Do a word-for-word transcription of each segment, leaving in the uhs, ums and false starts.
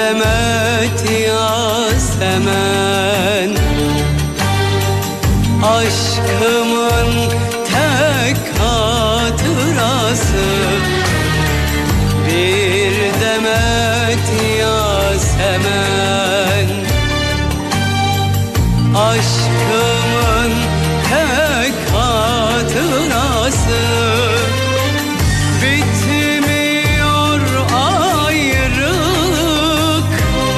demet yasemen, aşkımın tek hatırası. Bir demet yasemen, aşkımın tek hatırası. Bitmiyor ayrılık,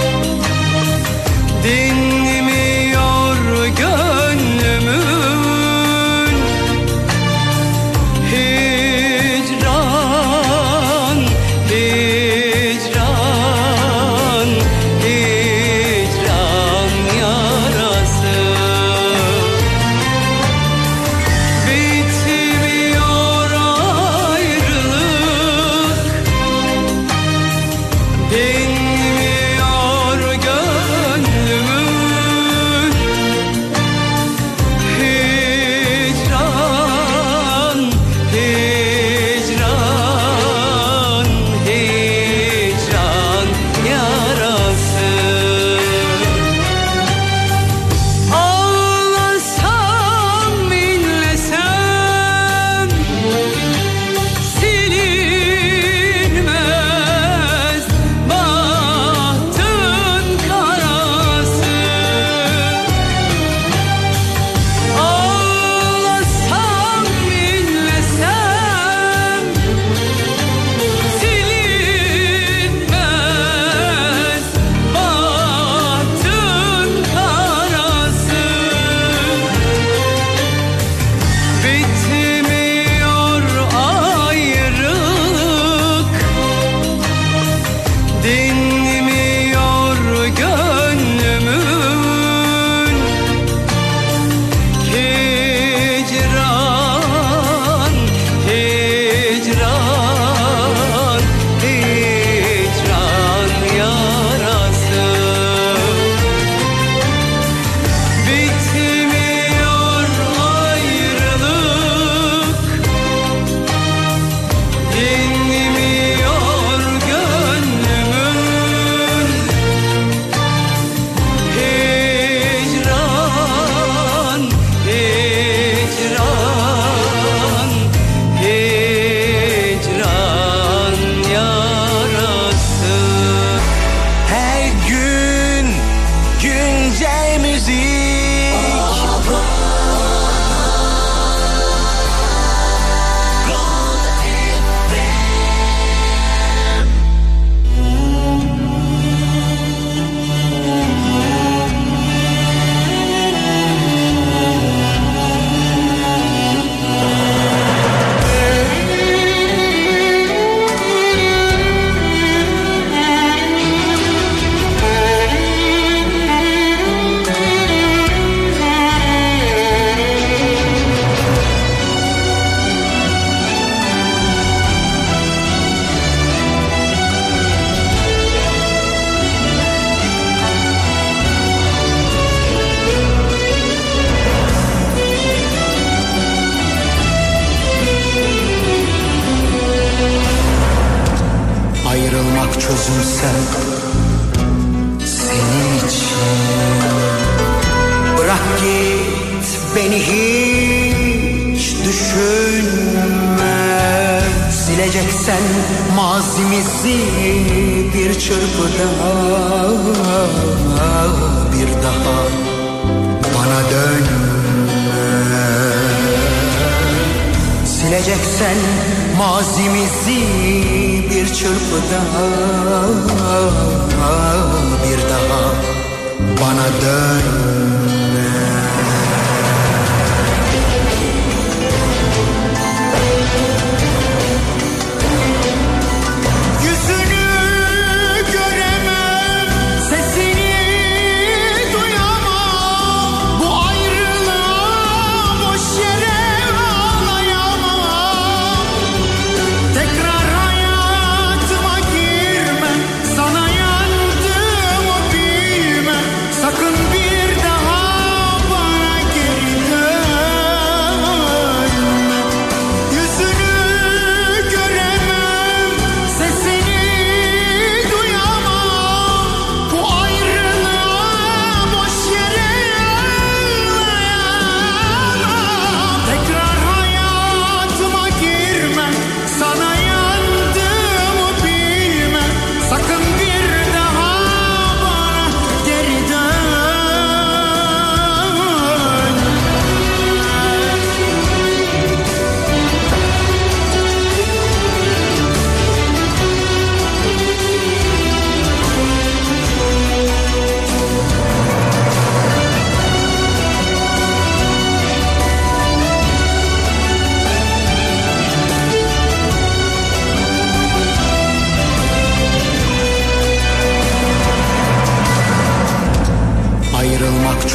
dinmiyor gönlümün. Hicran, hicran, hicran yarası. Bitmiyor ayrılık, dinmiyor gönlümün. Hicran, hicran, hicran yarası. Ağlasam, inlesem silinmez bahtın karası. Ağlasam, inlesem silinmez bahtın karası. Bitmiyor ayrılık, dinmiyor gönlümün. Hicran, hicran, hicran yarası. Bitmiyor ayrılık, dinmiyor gönlümün. Hicran, hicran, hicran yarası. Her gün güncel müzik. Ayrılmak çözümse senin için. Bırak git beni hiç düşünme. Sileceksen mazimizi bir çırpıda, bir daha bana dönme. Sileceksen mazimizi bir çırpıda, bir daha bana dönme. Yüzünü göremem, sesini duyamam. Bu ayrılığa boş yere ağlayamam. Tekrar hayatıma girme, sana yandığımı bilme. Sakın bir daha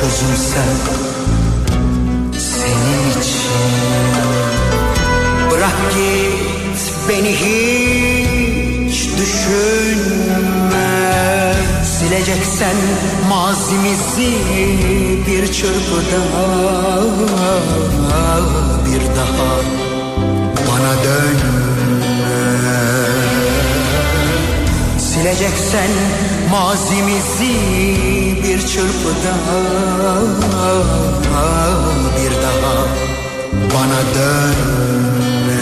çözülsem senin için. Bırak git beni hiç düşünme. Sileceksen mazimizi bir çırpıda, bir daha bana dönme. Sileceksen mazimizi bir çırpıda, bir daha bana dönme.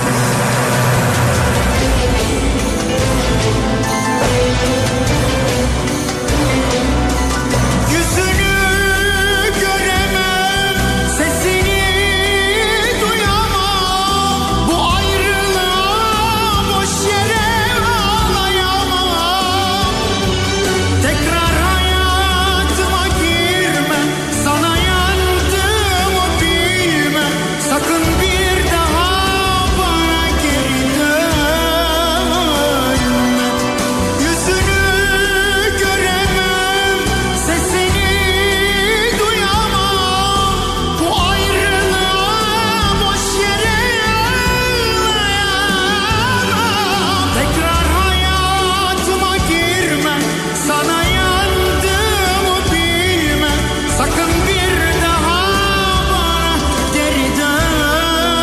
Yüzünü göremem, sesini duyamam. Bu ayrılığa boş yere ağlayamam. Tekrar hayatıma girme, sana yandığımı bilme. Sakın bir daha bana geri dönme. Yüzünü göremem, sesini duyamam. Bu ayrılığa boş yere ağlayamam. Tekrar hayatıma girme, sana yandığımı bilme. Sakın bir daha bana geri dönme.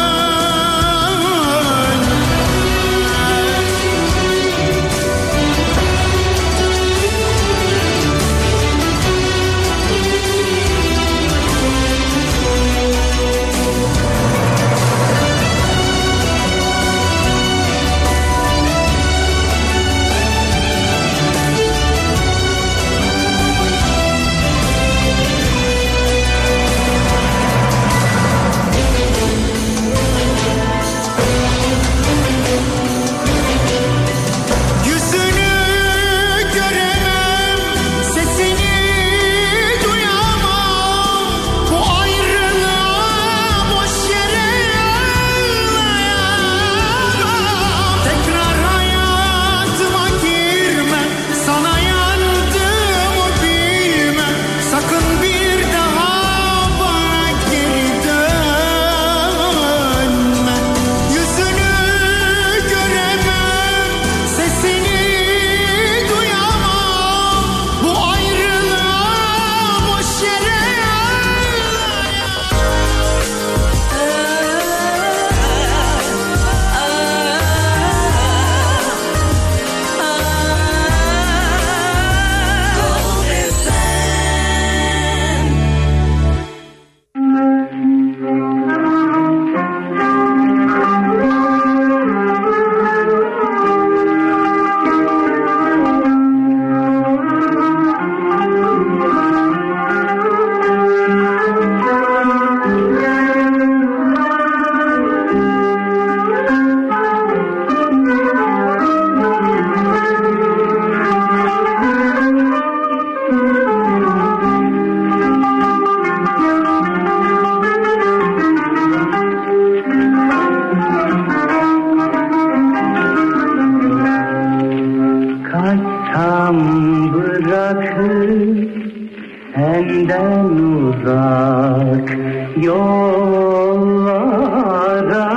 Yüzünü göremem, sesini duyamam. Bu ayrılığa boş yere ağlayamam. Tekrar hayatıma girme, sana yandığımı bilme. Sakın bir daha bana geri dönme. Yüzünü göremem, sesini duyamam. Bu ayrılığa boş yere Kaçsam bırakır senden uzak yollara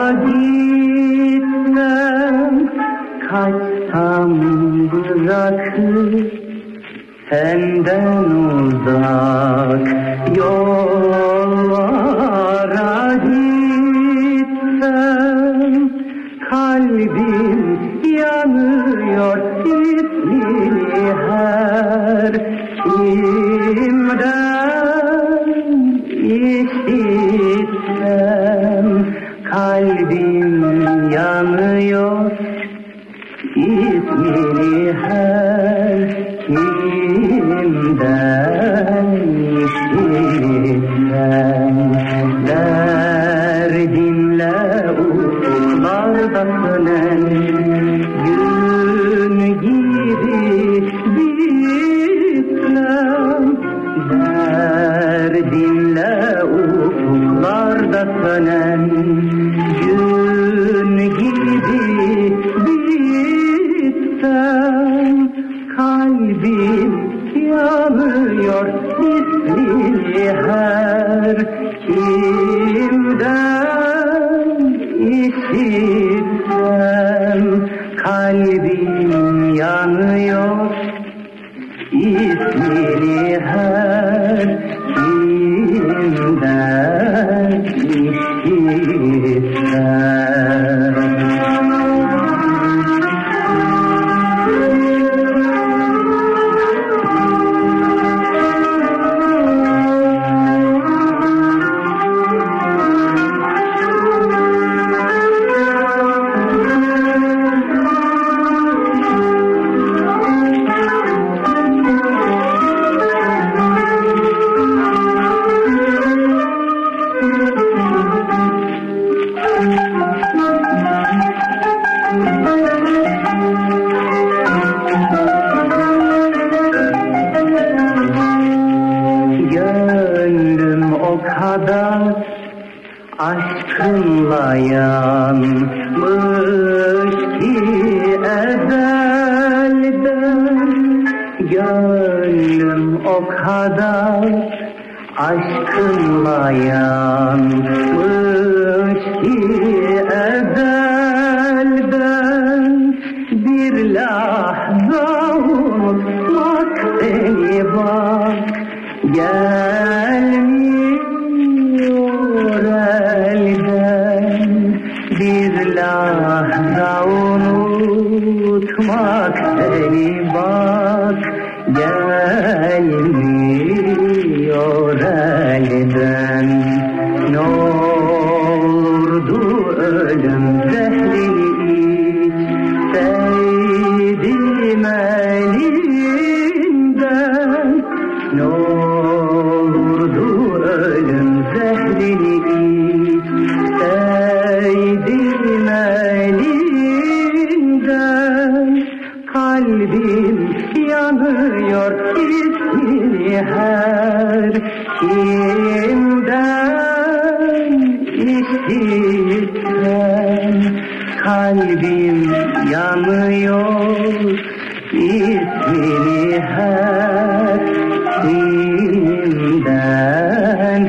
gitsem. Kaçsam bırakır senden uzak yollara gitsem. Kalbim yanıyor ismini her kimden işitsem. Kalbim yanıyor ismini her kimden işitsem. Derdinle ufuklarda sönen gün gibi bitsem. Derdinle ufuklarda sönen gün gibi bitsem. Kalbim yanıyor ismini işitsem kalbim yanıyor. İsmini her kimden işitsem. Aşkınla yanmış ki ezelden, gönlüm o kadar aşkınla yanmış ki ezelden, bir lahza unutmak seni bak gelmiyor elden, bir lahza unutmak seni bak gelmiyor elden. Ne olurdu ölüm zehrini içseydim elinden, ne olurdu ölüm zehrini içseydim elinden. Kalbim yanıyor ismini her kimden işitsem. Kalbim yanıyor ismini her kimden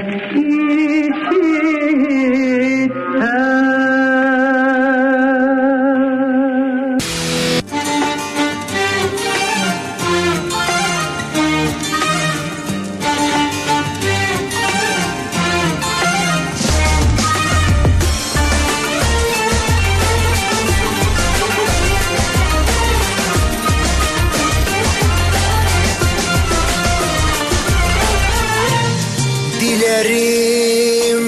işitsem. Dilerim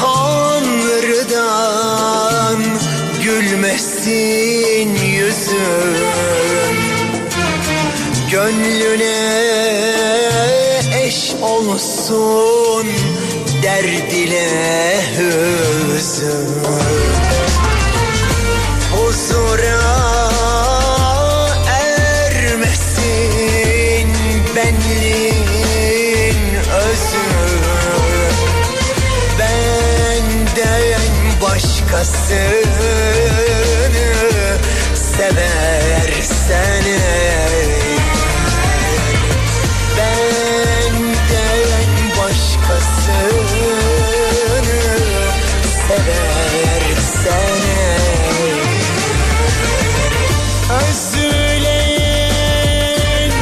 Tanrı'dan gülmesin yüzün, gönlüne eş olsun derd ile hüzün. Huzura ermesin benliğin özü, benden başkasını seversen eğer, benden başkasını seversen eğer, özleyin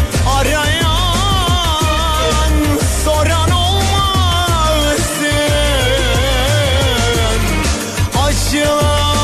arayan soran olmasın, acılar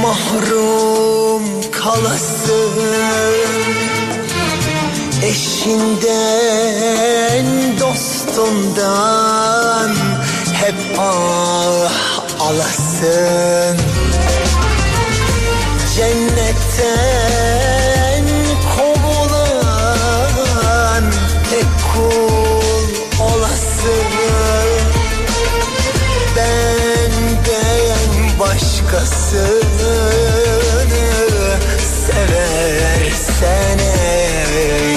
mahrum kalasın, eşinden dostundan hep ah alasın. Cennetten kovulan tek kul olasın. Benden başkasını seversen eğer,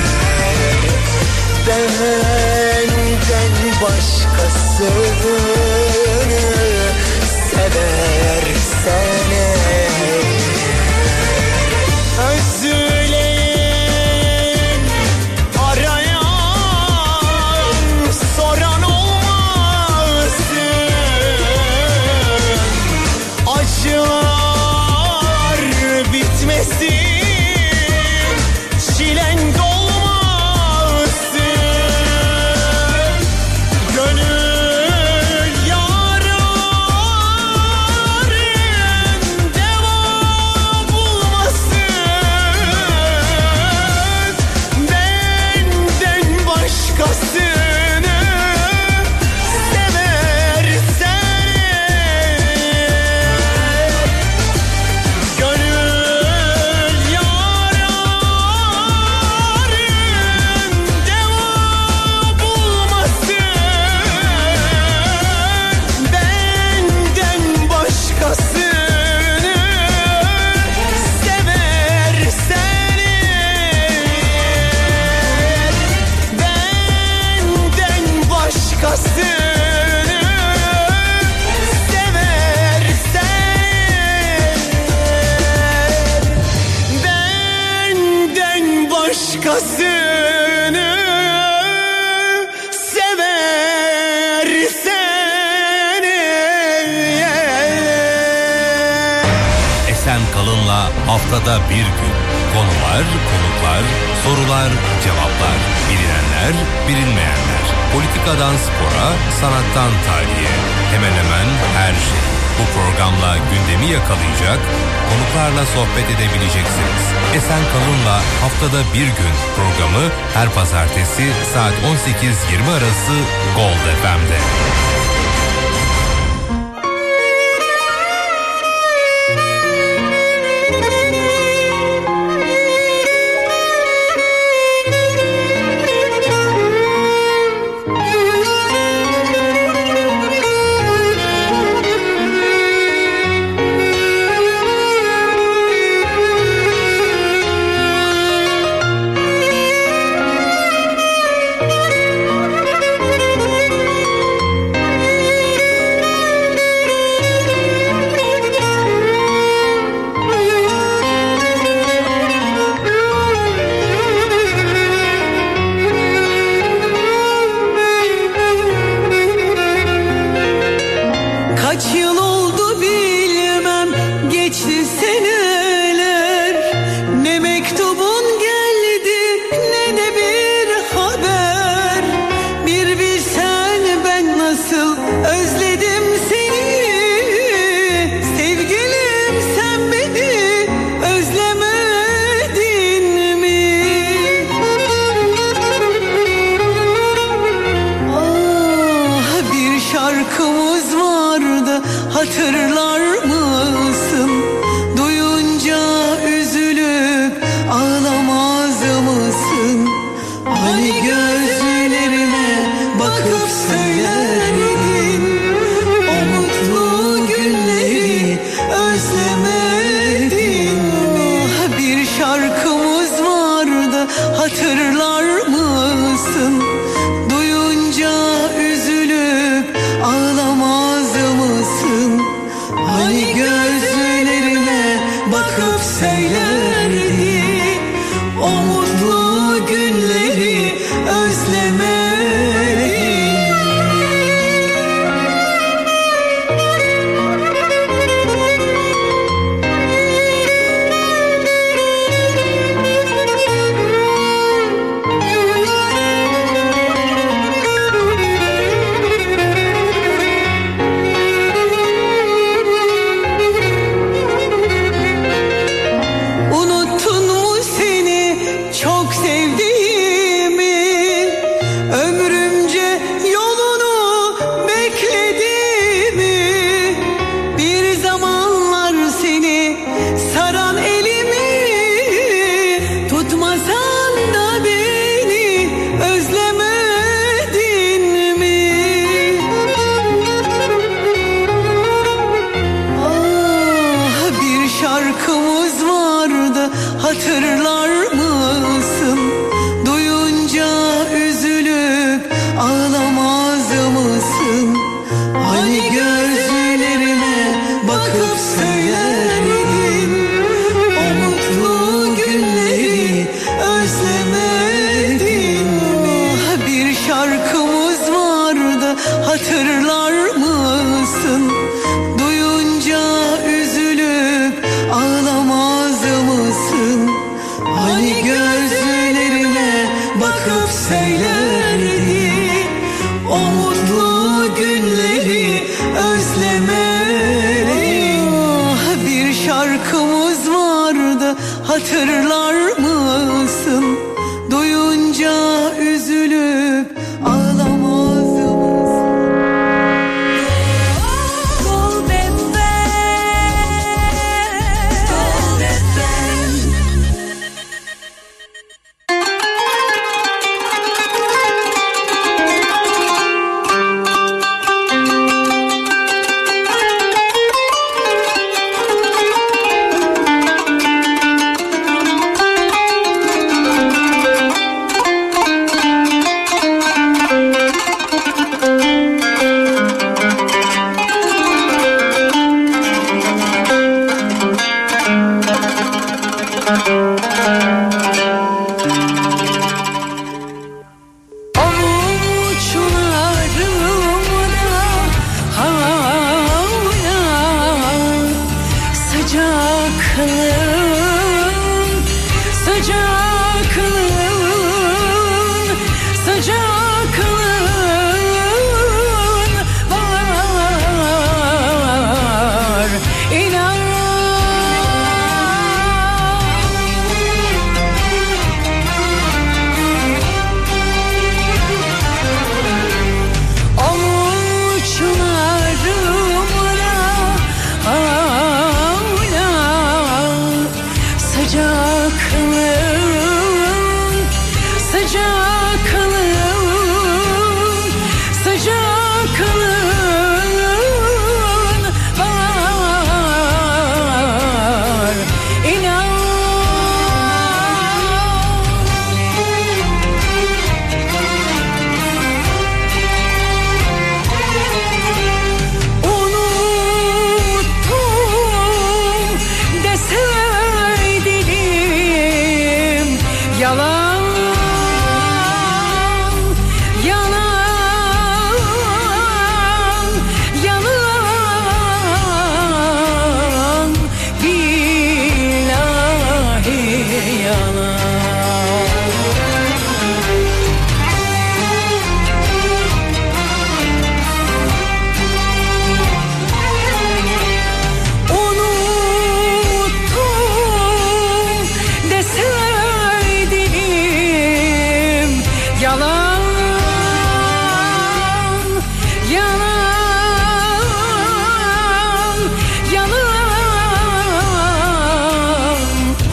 benden başkasını seversen eğer, özleyen arayan soran olmasın, acılar bitmesin, çilen dolmasın, gönül yararın deva bulmasın, benden başkasını seversen eğer, gönül yararın deva bulmasın, benden başkasını seversen eğer, benden başkasını seversen eğer, benden başkasını seversen eğer. Esen Kalın'la haftada bir gün konular, konuklar, sorular, cevaplar, bilinenler, bilinmeyenler, politikadan spora, sanattan tarihe, hemen hemen her şey. Bu programla gündemi yakalayacak, konuklarla sohbet edebileceksiniz. Esen Kalın'la haftada bir gün programı her pazartesi saat on sekiz yirmi arası Gold F M'de. Kaç yıl oldu bilmem, geçti seneler, ne mektubun geldi ne de bir haber. Bir bilsen ben nasıl özledim seni, sevgilim sen beni özlemedin mi? Ah, bir şarkımız vardı, hatırlar mısın? Duyunca üzülüp ağlamaz mısın? Hani gözlerime bakıp söylerdin, o mutlu günleri özlemedin mi? Bir şarkımız vardı, hatırlar mısın? Duyunca üzülüp ağlamaz mısın? Hani gözlerime bakıp söylerdi, o mutlu günleri özlemedin. hatırlar mısın? Duyunca üzülüp ağlamaz mısın? Hani gözlerime bakıp söylerdin, o mutlu günleri özlemedin mi? Bir şarkımız vardı, hatırlar mısın? Duyunca üzülüp ağlamaz mısın? Hani gözlerime bakıp söylerdin, o mutlu günleri özlemedin. Bir şarkımız vardı, hatırlar mısın? Duyunca üzülüp ağlamaz mısın? Gold F M, Gold F M. Avuçlarımda hala sıcaklığın, sıcaklığın, sıcaklığın var. İnan. Avuçlarımda hala sıcaklığın, sıcaklığın, sıcaklığın var. İnan. Unuttum deseydim yalan, yalan, yalan, billahi yalan. Unuttum deseydim yalan, yalan, yalan,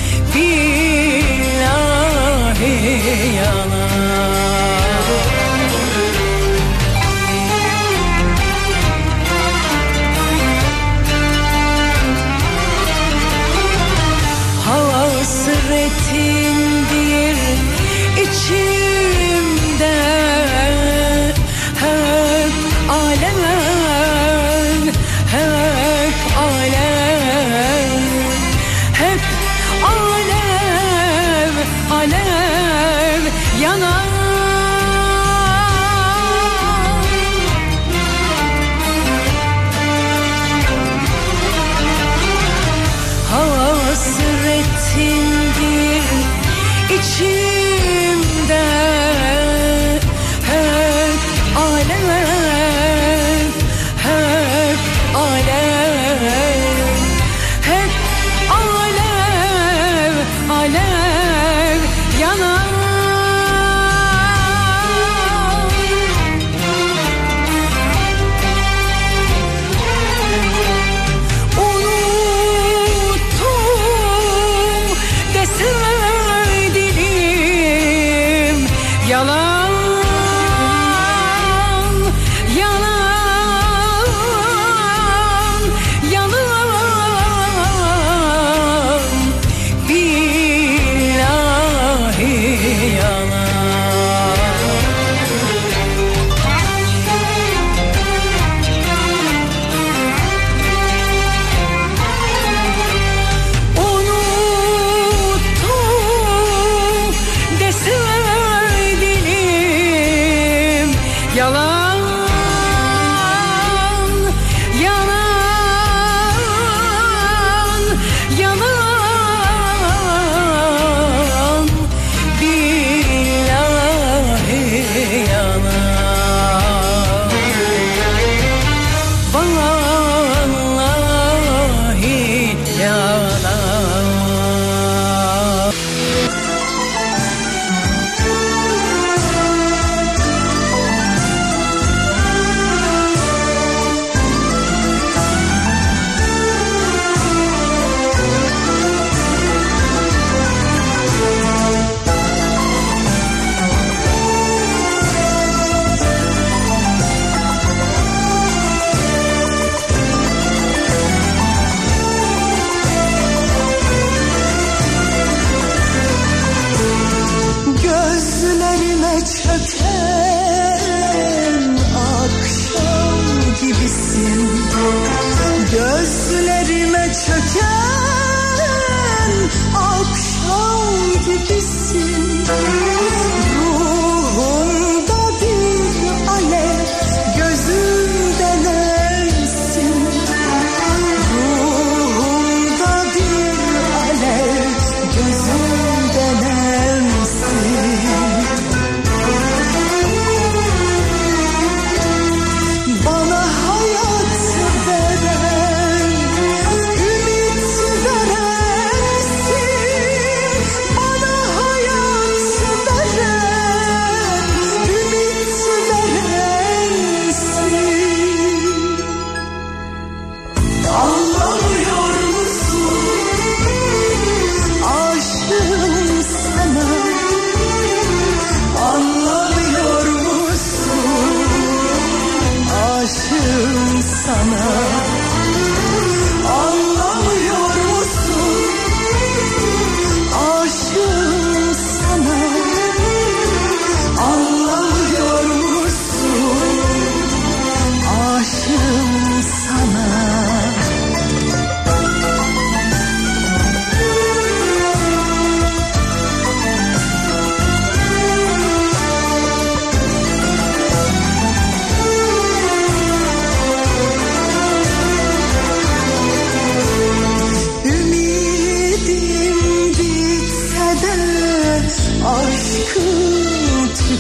billahi yalan. Hasretindir içimde, hep alev, hep alev, hep alev, alev yanar. Hasretindir içimde, hep alev, hep alev, hep alev, alev yanar. Unuttum deseydim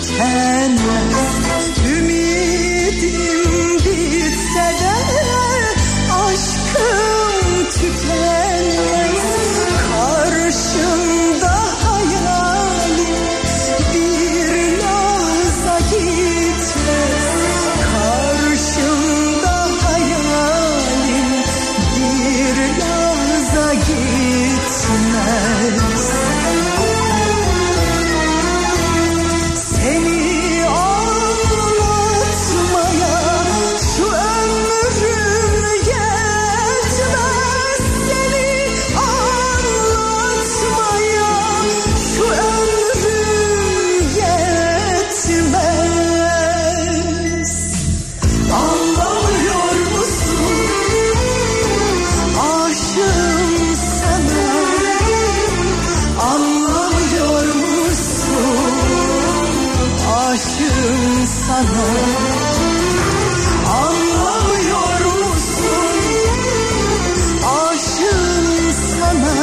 tükenmez. Ümidim bitse de aşkım tükenmez. Karşımda hayalim bir lahza gitmez. Karşımda hayalim bir lahza gitmez. Seni anlatmaya şu ömrüm yetmez. Seni anlatmaya şu ömrüm yetmez. Anlamıyor musun? Aşığım sana. Anlamıyor musun? Aşığım sana. Anlamıyor musun? Aşığım sana.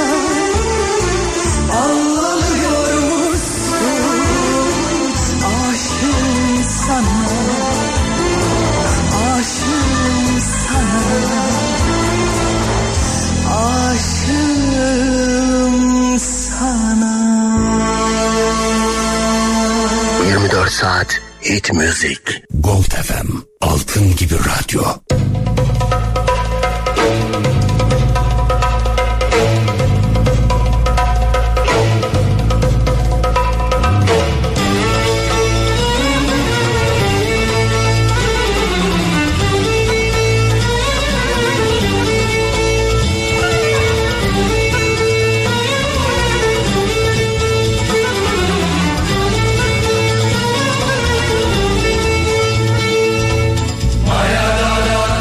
Anlamıyor musun? Aşığım sana. Aşığım sana. Aşığım sana. yirmi dört saat hit müzik. Gold F M, altın gibi radyo. Maya da da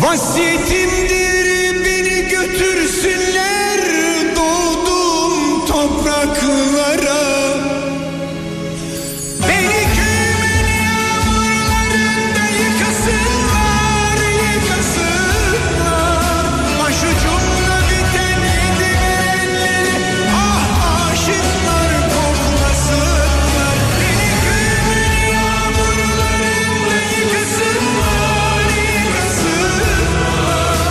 Vasiyetimdir beni götürsünler doğduğum topraklara. Beni köyümün yağmurlarında yıkasınlar, yıkasınlar. Başucumda biten yedi verenleri ah aşıklar koklasınlar. Beni köyümün yağmurlarında yıkasınlar, yıkasınlar.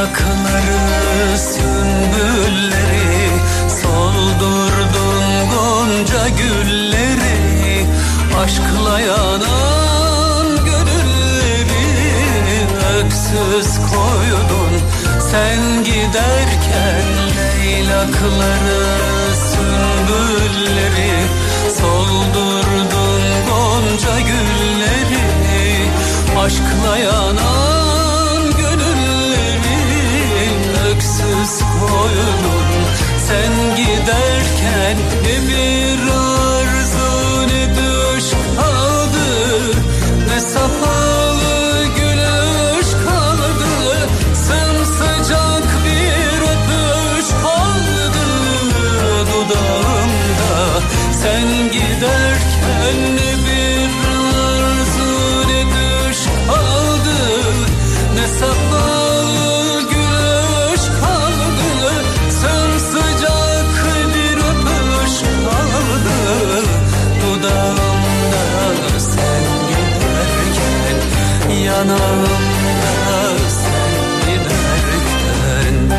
Leylakları, sümbülleri, soldurdun gonca gülleri, aşkla yanan gönülleri öksüz koydun sen giderken. Leylakları, sümbülleri, soldurdun gonca gülleri, aşkla yanan gönülleri öksüz koydun sen giderken. Ne bir arzu ne düş kaldı, ne safalı gülüş kaldı, sımsıcak bir öpüş kaldı dudağımda sen giderken. Ne bir arzu ne düş kaldı, ne safalı gülüş kaldı, sımsıcak bir öpüş kaldı dudağımda sen giderken, yanağımda sen giderken.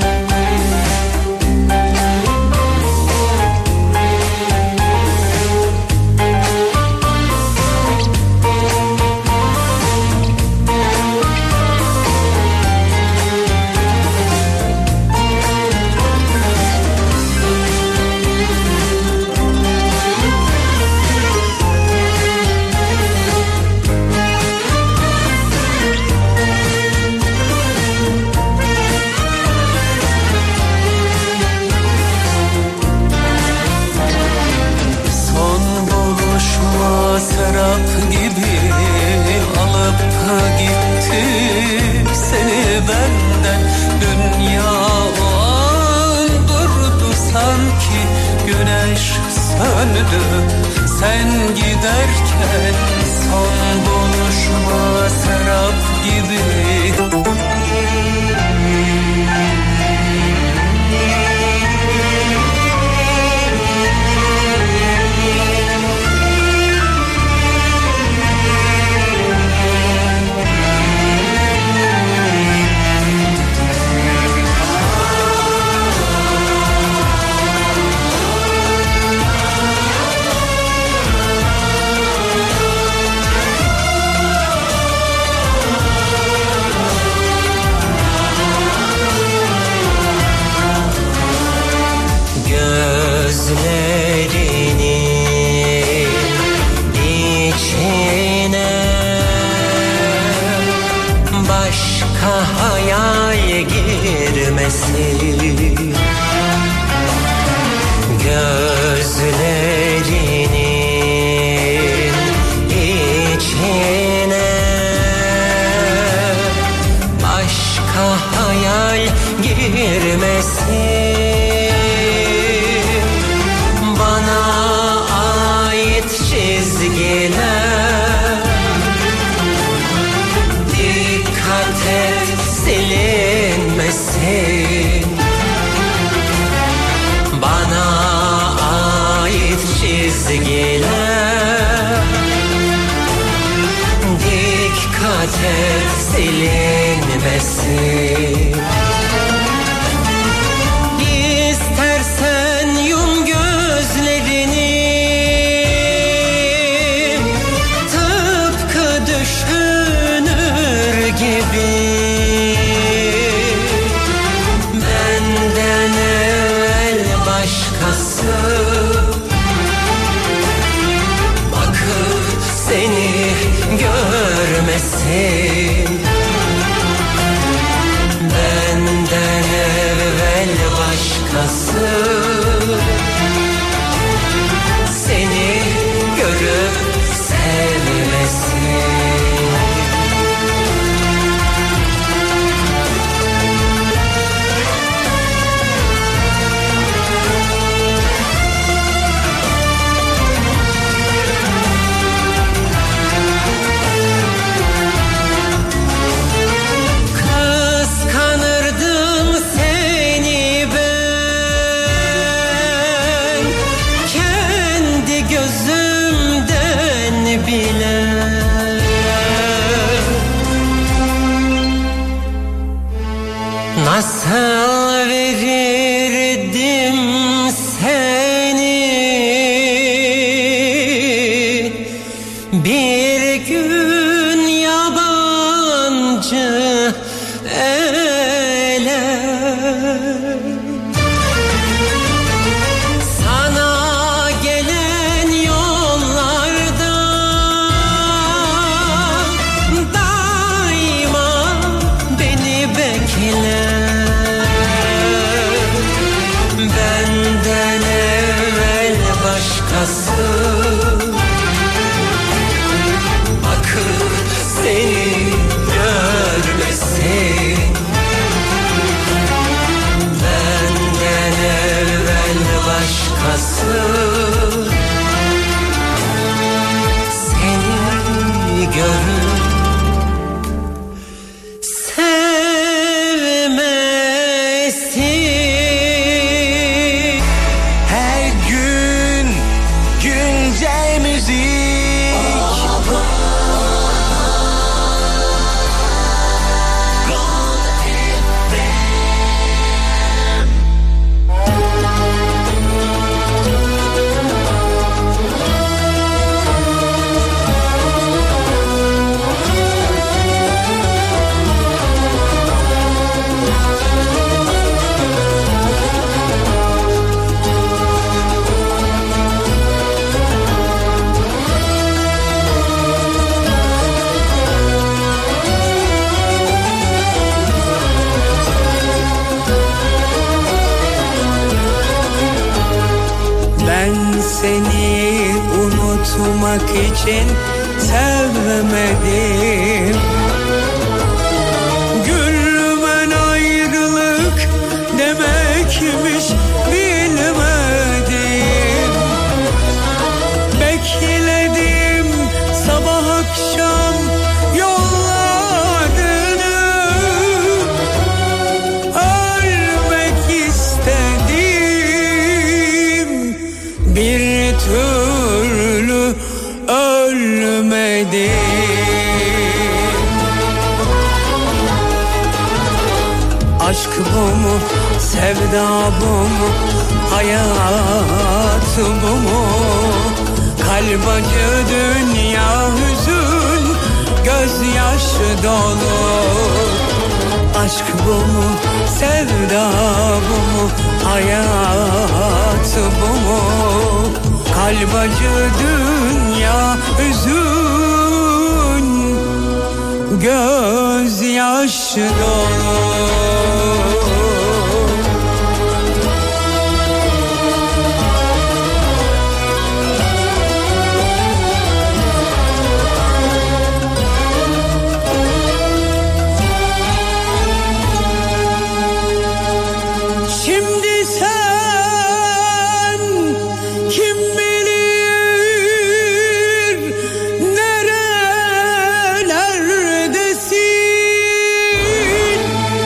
Serap gibi alıp gitti seni benden. Dünya o an durdu sanki, güneş söndü sen giderken. Son buluşma serap gibi. Gözlerinin içine başka hayal girmesin. Bana ait çizgiler, dikkat et silinmesin. Bana ait çizgiler, dikkat et silinmesin. İstersen yum gözlerini, tıpkı düşünür gibi. Benden evvel başkası bakıp seni görmesin. Ben Nasıl verirdim seni bir gün yabancı ele. Sana gelen yollarda daima beni bekle. Benden evvel başkası bakıp seni görmesin. Benden evvel başkası seni görüp sevmesin. Her gün güncel müzik. Ben seni unutmak için sevmedim. Gülmen ayrılık demekmiş bilmedim. Bekledim sabah akşam yollarını. Ölmek istedim, bir türlü ölmedim. Aşk bu mu, sevda bu mu, hayat bu mu? Kalp acı, dünya hüzün, gözyaşı dolu. Aşk bu mu, sevda bu mu, hayat bu mu? Kalp acı, dünya hüzün, gözyaşı dolu. Şimdi sen kim bilir nerelerdesin?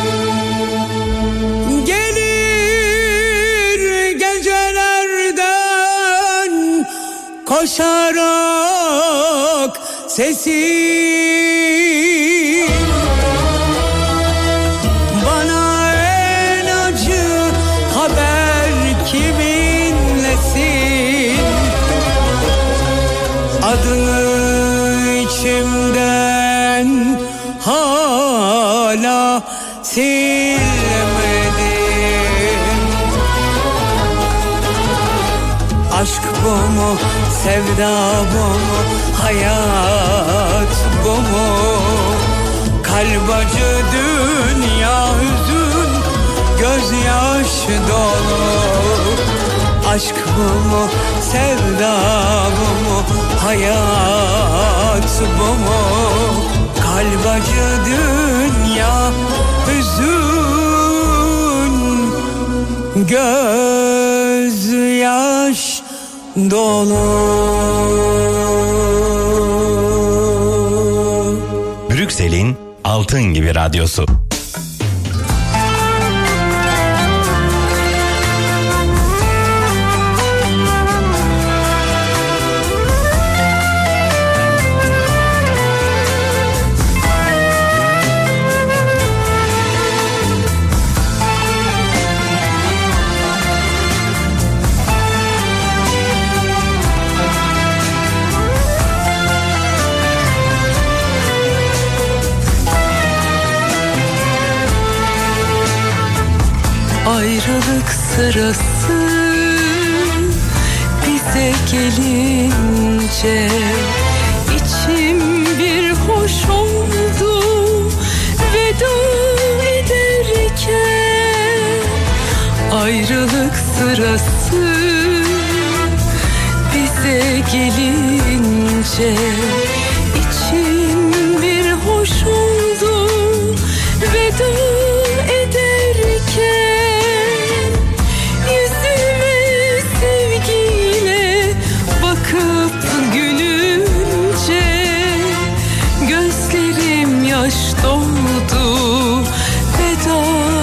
Gelir gecelerden koşarak sesin. Bana en acı haber kiminlesin? Adını içimden hala silmedim. Aşk bu mu, sevda bu mu, hayat bu mu? Kalp acı, dünya hüzün, gözyaşı dolu. Aşk bu mu, sevda bu mu, hayat bu mu? Kalp acı, dünya hüzün, gözyaş dolu. Brüksel'in altın gibi radyosu. Ayrılık sırası bize gelince içim bir hoş oldu veda ederken. Ayrılık sırası bize gelince içim bir hoş oldu veda ederken. Yüzüme sevgiyle bakıp gülünce gözlerim yaş doldu veda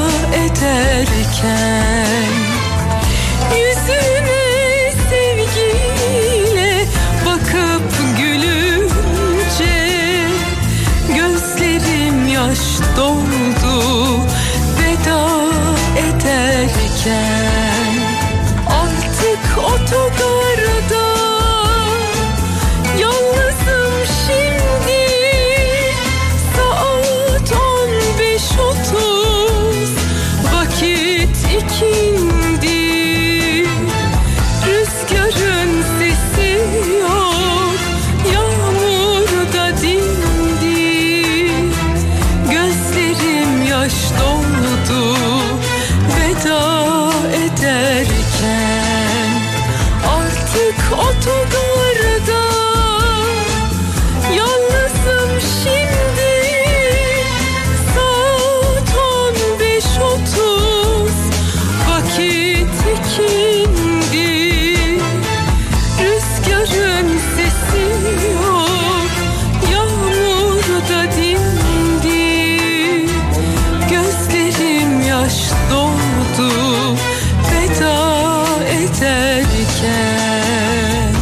ederken. Yüzüme sevgiyle bakıp gülünce gözlerim yaş doldu veda ederken. Artık otogarda yalnızım şimdi, saat on beş otuz, vakit ikindi. Rüzgarın sesi yok, yağmur da dindi. Gözlerim yaş doldu veda ederken. Artık otogarda yalnızım şimdi, saat on beş otuz, vakit ikindi. Rüzgarın sesi yok, yağmur da dindi. Gözlerim yaş doldu veda ederken.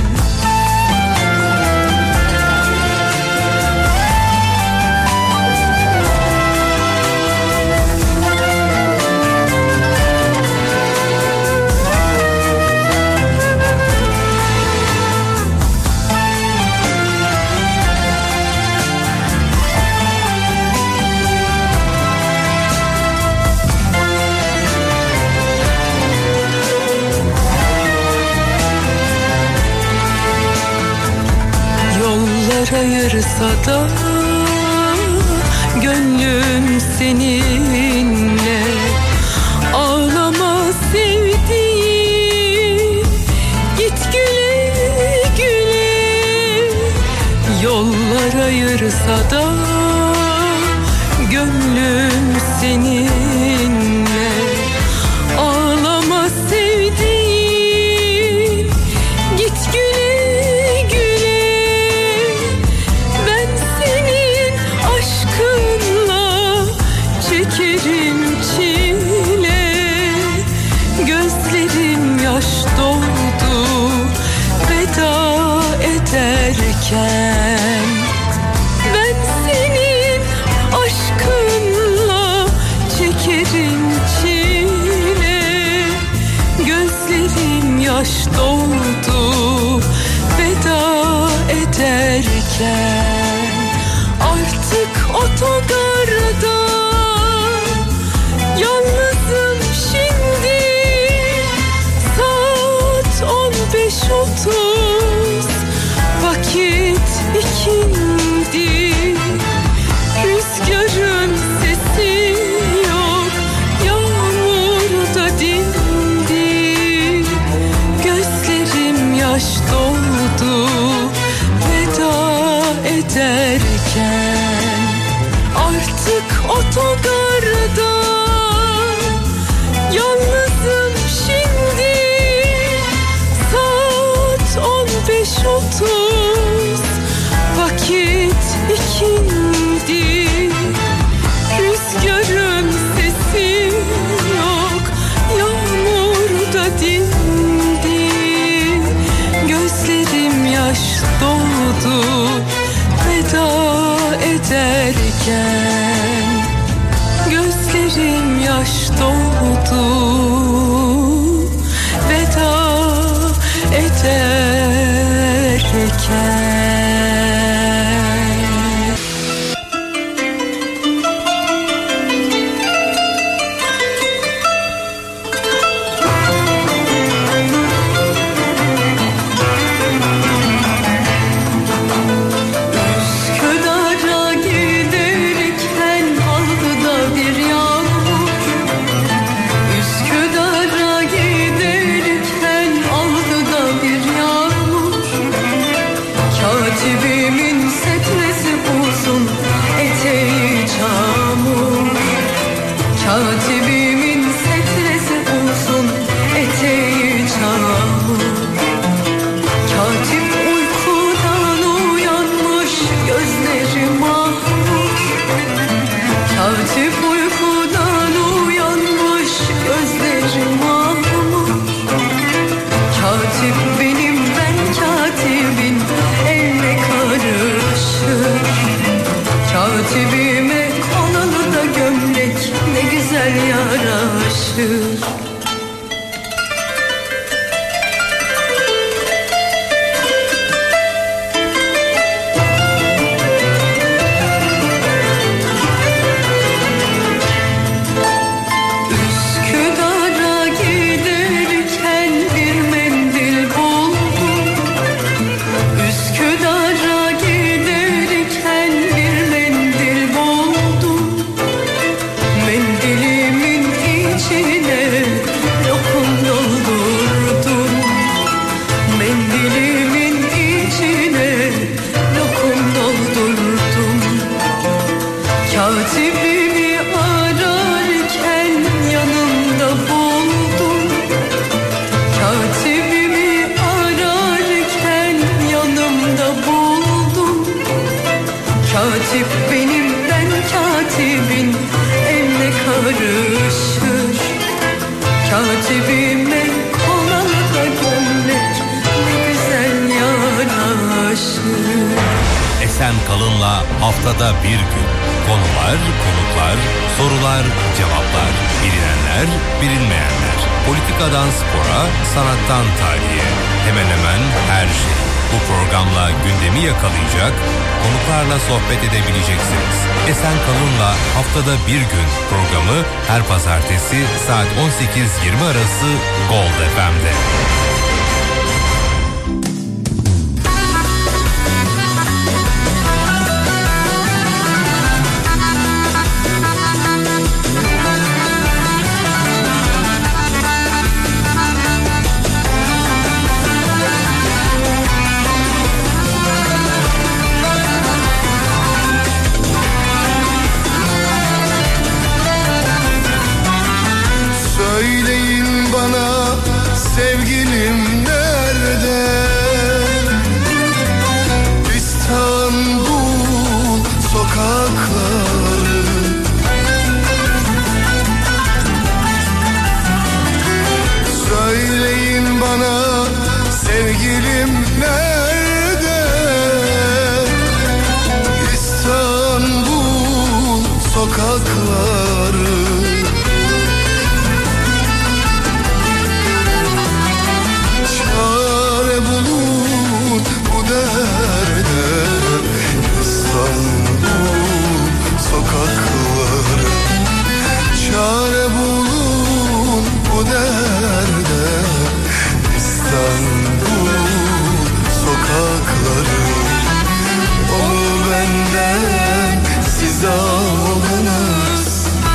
Yollar ayırsa da gönlüm seninle. Ağlama sevdiğim, git güle güle. Yollar ayırsa da gönlüm seninle. Ağlama sevdiğim, git güle güle. Ben senin aşkınla çekerim çile. Gözlerim yaş doldu veda ederken. Ben senin aşkınla çekerim çile. Gözlerim yaş doldu veda ederken. Artık otogarda yalnızım şimdi, saat on beş otuz, vakit ikindi. Rüzgarın sesi yok, yağmur da dindi. Gözlerim yaş doldu veda ederken. Artık otogarda yalnızım şimdi, saat on beş otuz, vakit ikindi. Rüzgarın sesi yok, yağmur da dindi. Gözlerim yaş doldu veda ederken. Gözlerim yaş doldu veda ederken. Katibimin setresi uzun, eteği çamur. Katip uykudan uyanmış, gözleri mahmur. Katip uykudan uyanmış, gözleri mahmur. Katip benim, ben katibin, elle karışır. Katibime kolalı da gömlek ne güzel yaraşır. Üsküdar'a giderken bir mendil buldum. Üsküdar'a giderken bir mendil buldum. Mendilimin içine lokum doldurdum. Mendilimin içine lokum doldurdum. Katibimi ararken yanımda buldum. Katibimi ararken yanımda buldum. Katip benim, ben katibin, elle karışır. Katibime kolalı da gömlek ne güzel yaraşır. Esen Kalın'la haftada bir gün konular, konuklar, sorular, cevaplar, bilinenler, bilinmeyenler, politikadan spora, sanattan tarihe, hemen hemen her şey. Bu programla gündemi yakalayacak, konuklarla sohbet edebileceksiniz. Esen Kalın'la haftada bir gün programı her pazartesi saat on sekiz yirmi arası Gold F M'de. Söyleyin bana sevgilim nerede? İstanbul sokakları. Söyleyin bana sevgilim nerede? İstanbul sokakları. Çare bulun bu derde, İstanbul sokakları. Çare bulun bu derde, İstanbul sokakları. Onu benden siz aldınız,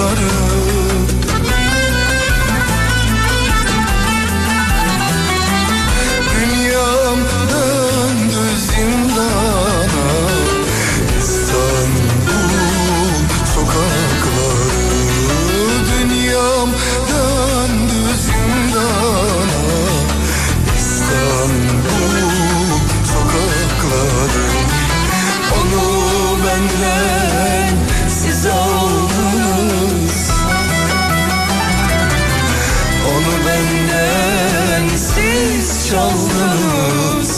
sokakları. Dünyam döndü zindana, İstanbul sokakları. Dünyam döndü zindana, İstanbul sokakları. Onu benden siz aldınız, onu benden siz çaldınız.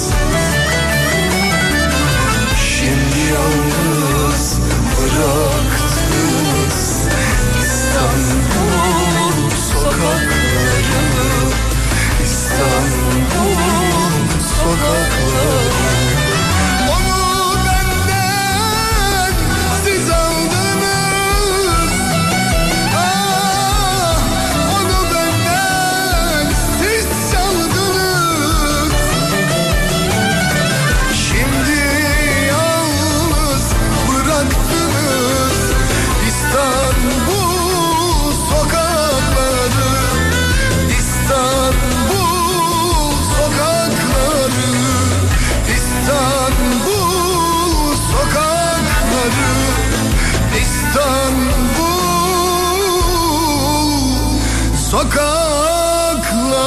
Şimdi yalnız bıraktınız İstanbul sokakları, İstanbul sokakları. Onu benden siz aldınız, ah, onu benden siz çaldınız. Şimdi yalnız bıraktınız İstanbul sokakları, İstanbul sokakları, İstanbul sokakları, İstanbul sokakları.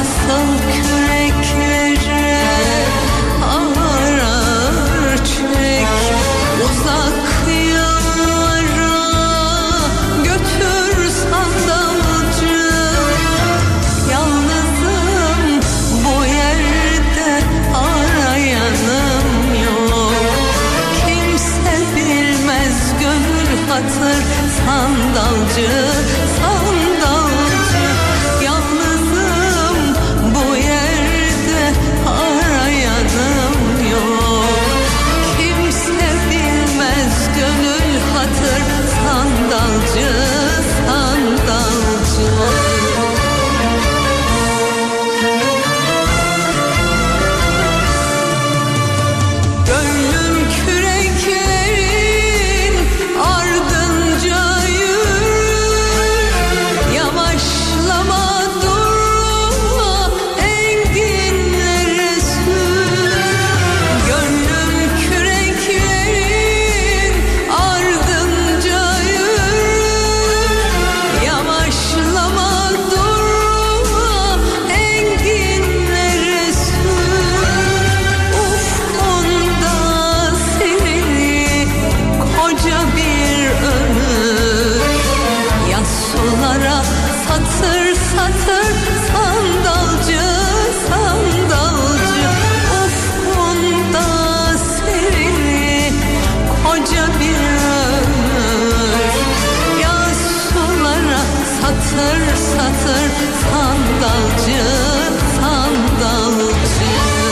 asıl küreklere ağır ağır çek, uzak yıllara götür sandalcı. Yalnızım bu yerde arayanım yok, kimse bilmez gönül hatır sandalcı, sandalcı. Yalnızım bu yerde arayanım yok, kimse bilmez gönül hatır sandalcı, sandalcı. Gönlüm küreklerin ardınca yürür, yavaşlama durma enginlere sür. Gönlüm küreklerin ardınca yürür, yavaşlama durma enginlere sür. Ufkunda seni koca bir ömür, yaz sulara satır satır sandalcı, sandalcı. Ufkunda seni koca bir ömür, yaz sulara satır satır sandalcı, sandalcı.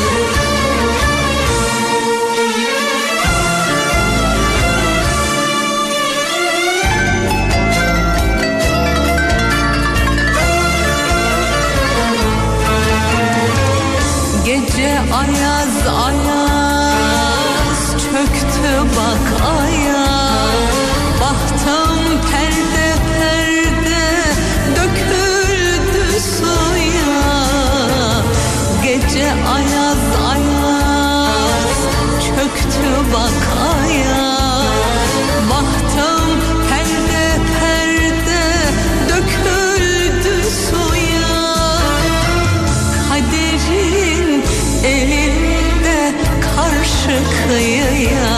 Gece ayaz ayaz çöktü bak aya, bahtım perde perde döküldü suya. Gece ayaz ayaz çöktü bak aya, bahtım perde perde döküldü suya. Kaderin elinde karşı kıyıya,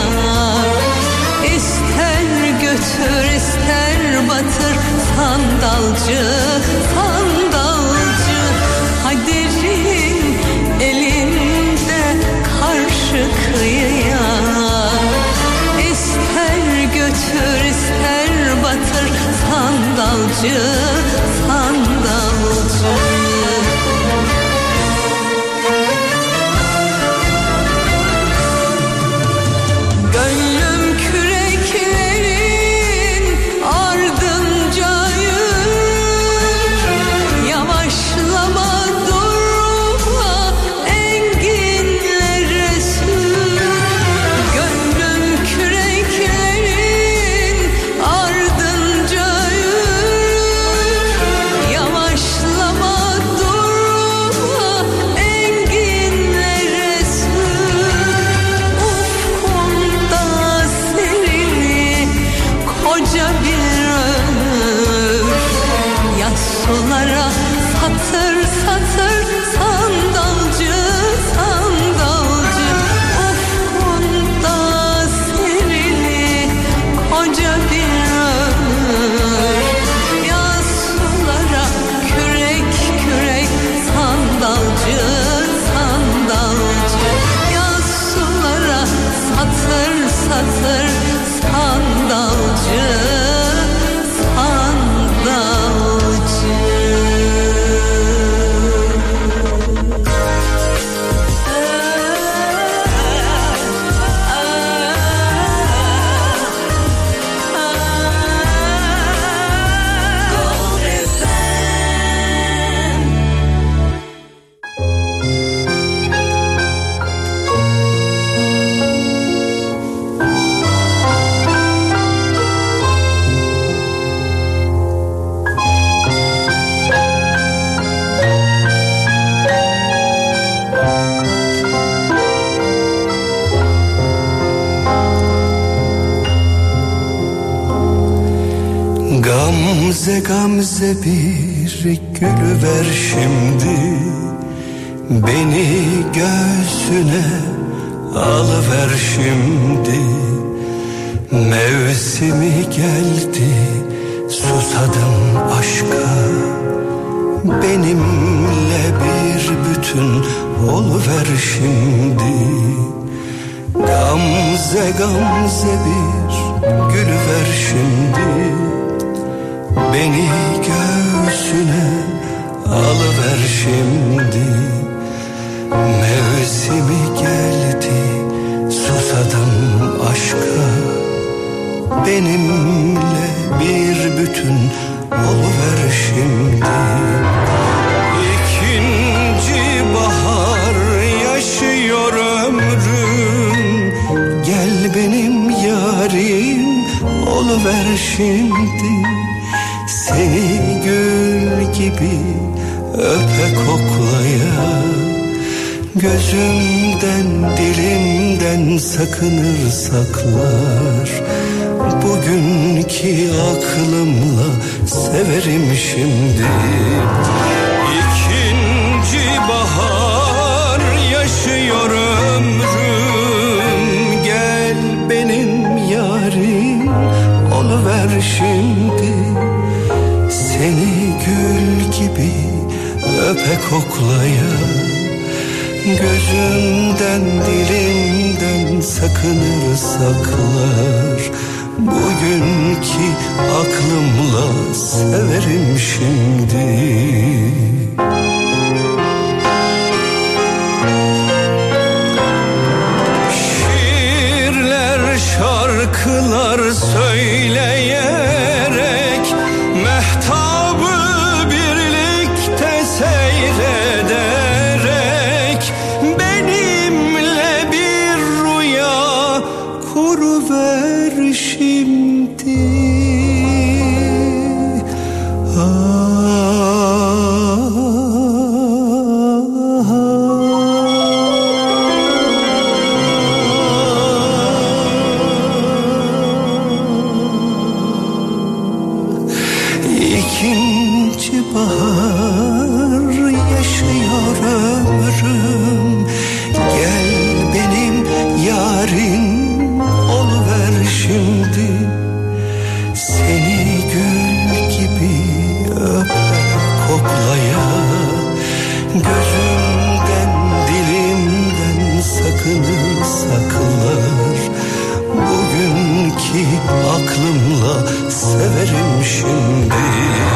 İster götür ister batır sandalcı, sandalcı. Kaderin elinde karşı kıyıya, İster götür ister batır sandalcı, sandalcı. Gönlüm küreklerin ardınca yürür, yavaşlama durma enginlere sür. Gönlüm küreklerin ardınca yürür, yavaşlama durma enginlere sür. Ufkunda seni koca bir ömür, yaz sulara satır satır sandalcı, sandalcı. Ufkunda seni koca bir ömür, yaz sulara kürek kürek sandalcı, sandalcı. Yaz sulara satır satır sandalcı, sandalcı. gamze bir gülü ver şimdi, beni göğsüne alıver şimdi. Mevsimi geldi, susadım aşka, benimle bir bütün oluver şimdi. Gamze gamze bir gülü ver şimdi, beni göğsüne alıver şimdi. Mevsimi geldi, susadım aşka, benimle bir bütün oluver şimdi. İkinci bahar yaşıyor ömrüm, gel benim yarim oluver şimdi. Seni gül gibi öpe koklaya, gözümden dilimden sakınır saklar. Bugünkü aklımla severim şimdi. İkinci bahar yaşıyor ömrüm, gel benim yarim oluver şimdi. Seni gül gibi öpe koklaya, gözümden dilimden sakınır saklar. Bugünkü aklımla severim şimdi. Şiirler, şarkılar söyleyerek mehtabı birlikte seyrederek, benimle bir rüya kuruver şimdi. İkinci bahar yaşıyor ömrüm, gel benim yarim oluver şimdi. Seni gül gibi öpe koklaya, gözümden dilimden sakınır saklar. Bugünkü aklımla severim şimdi.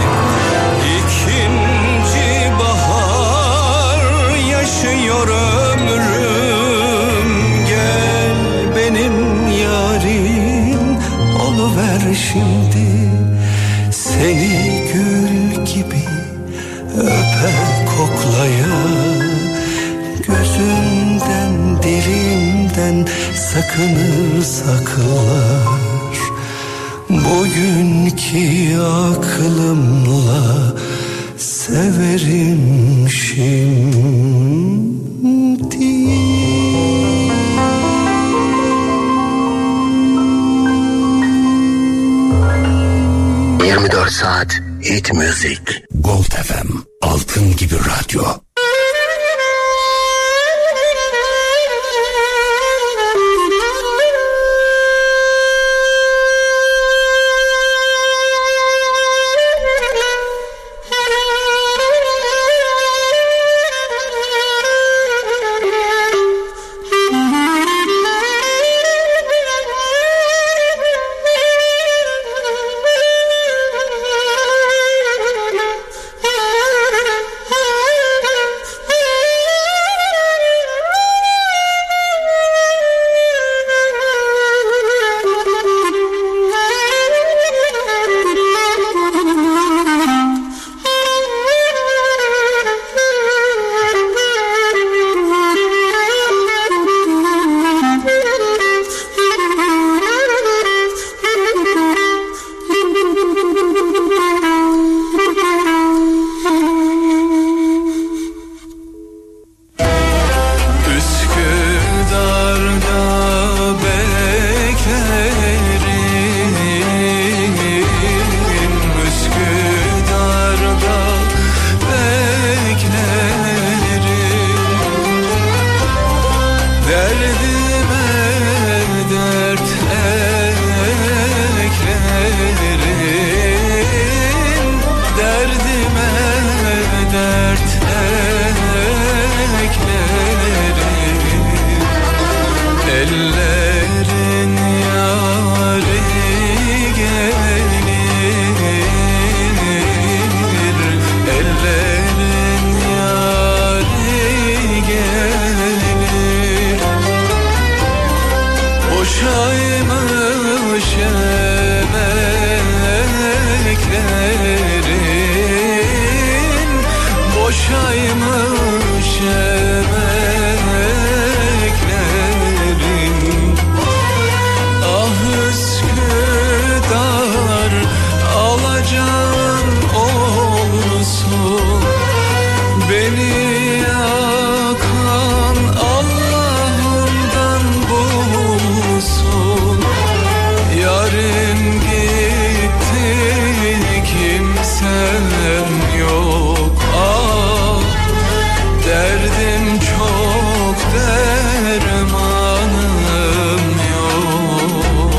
İkinci bahar yaşıyor ömrüm, gel benim yarim oluver şimdi. Seni gül gibi öpe koklaya, gözümden dilimden sakınır saklar. Bugünkü aklımla severim şimdi. yirmi dört saat hit müzik. Gold F M, altın gibi radyo. Thank you. Ellerin yâri gelir, ellerin yâri gelir. Boşaymış emeklerin, boşaymış emeklerin. Ah Üsküdar, alacağın olsun, beni yakan Allah'ından bulsun. Yarın gitti, kimsem yok. Ah, derdim çok, dermanım yok.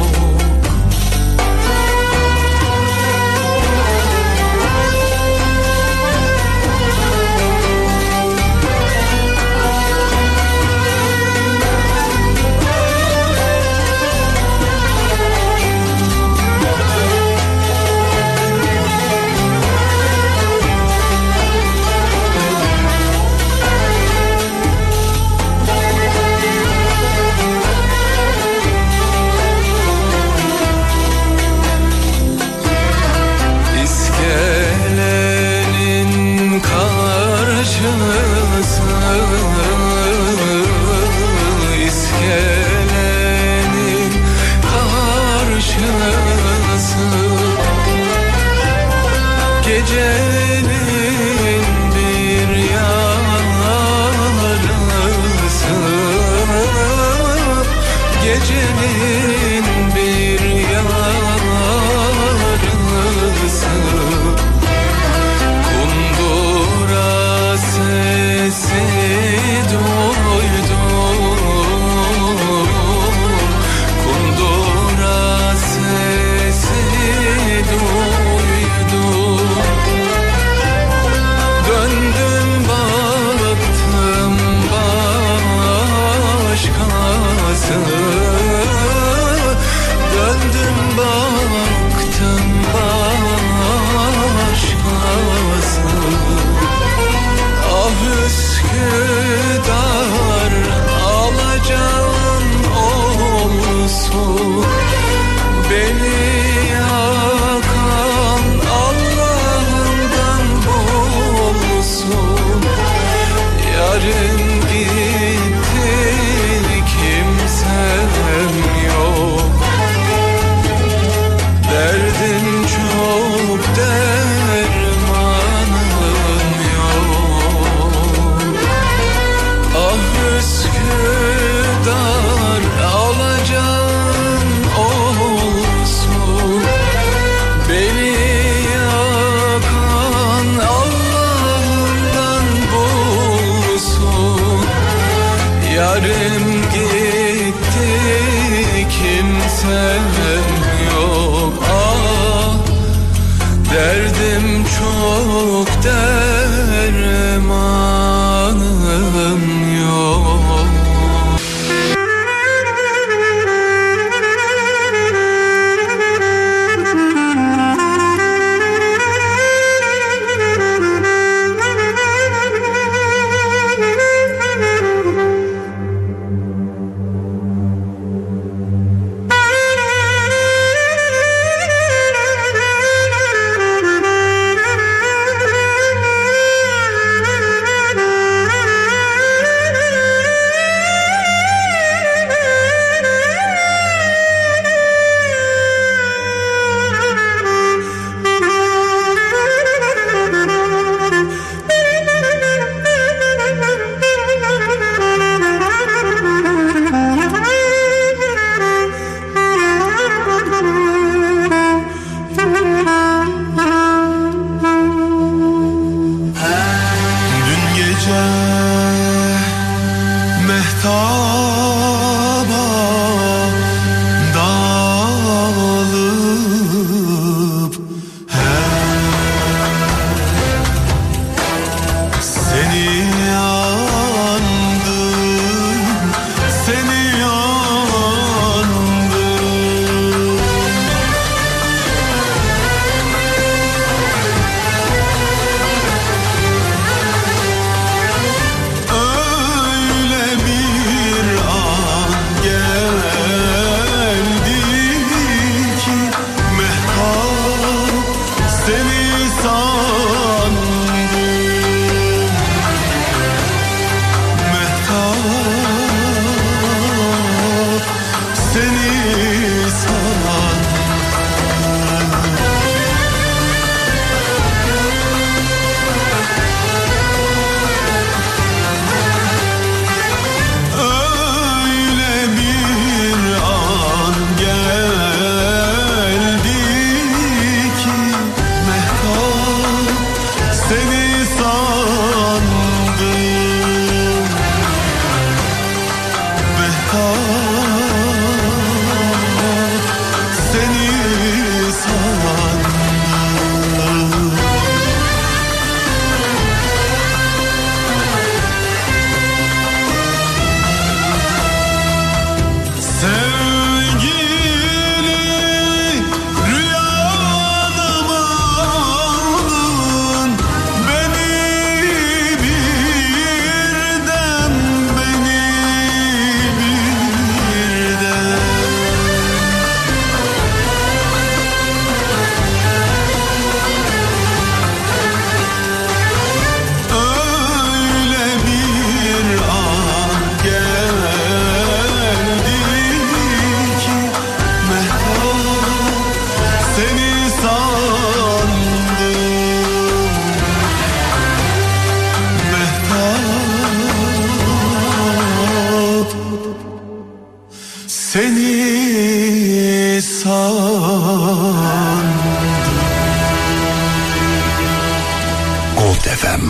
F M.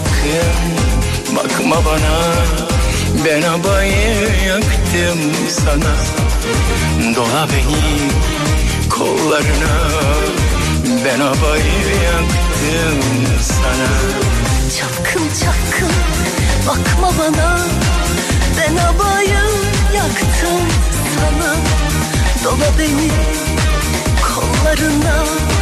sakın bakma bana, ben abayı yaktım sana. Dola beni kollarına, ben abayı yaktım sana. Çapkın çapkın bakma bana, ben abayı yaktım sana. Dola beni kollarına,